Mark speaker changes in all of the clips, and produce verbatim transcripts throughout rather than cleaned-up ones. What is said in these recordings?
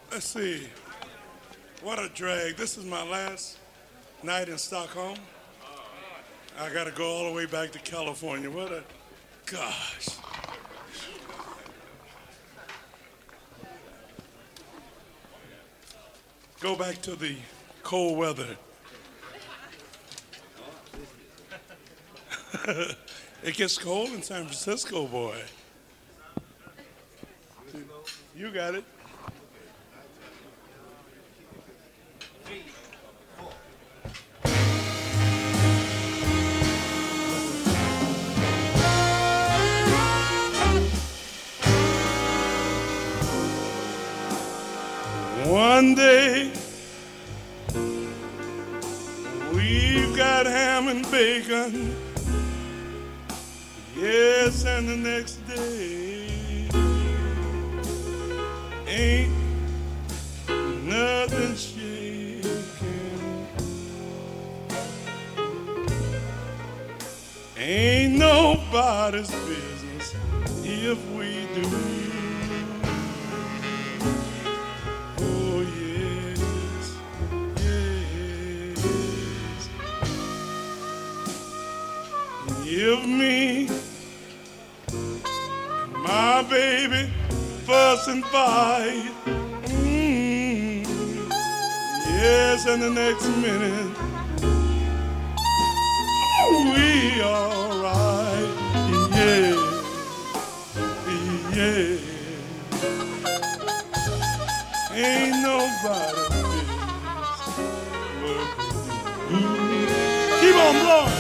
Speaker 1: Let's see. What a drag. This is my last night in Stockholm. I got to go all the way back to California. What a gosh. Go back to the cold weather. It gets cold in San Francisco, boy. You got it. One day we've got ham and bacon, yes, and the next day ain't nothing shaking, ain't nobody's business if we do. Give me my baby fuss and fight. Mm, yes, and the next minute we all right. Yeah, yeah. Ain't nobody business. Keep on blowing.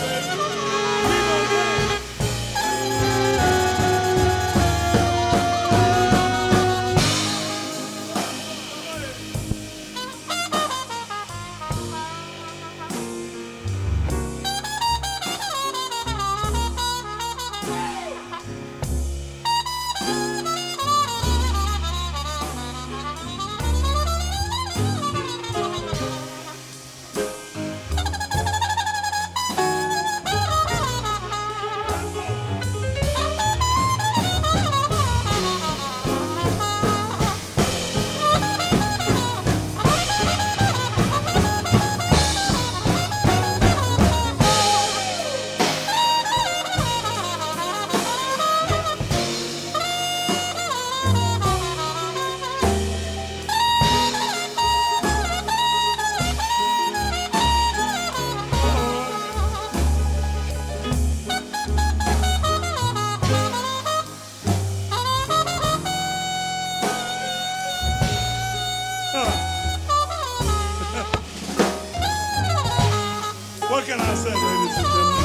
Speaker 1: What can I say, ladies and gentlemen?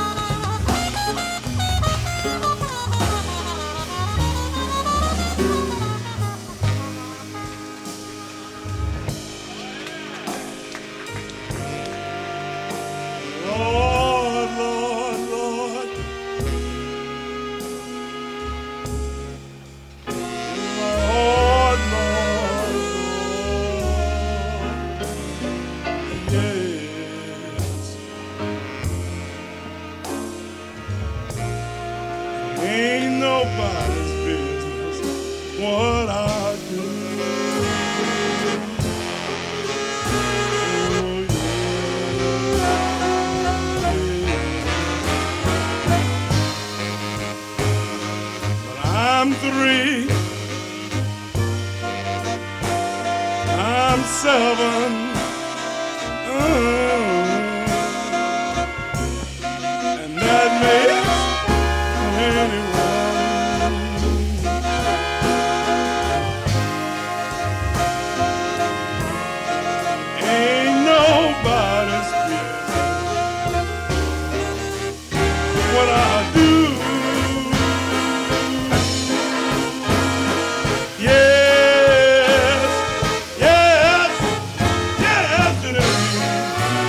Speaker 1: Lord, Lord, Lord. Lord, Lord, Lord. Yes. Ain't nobody's business what I do. I'm three, I'm seven, uh, and that makes anyone. Ain't nobody's business what I do. Yes, yes, yes, it is.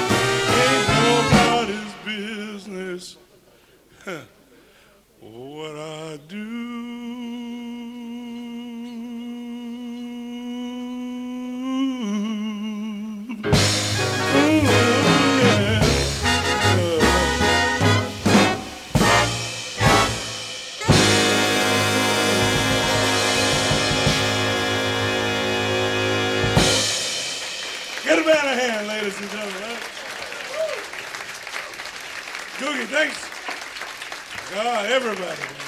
Speaker 1: band a hand, ladies and gentlemen. Googie, thanks. God, everybody.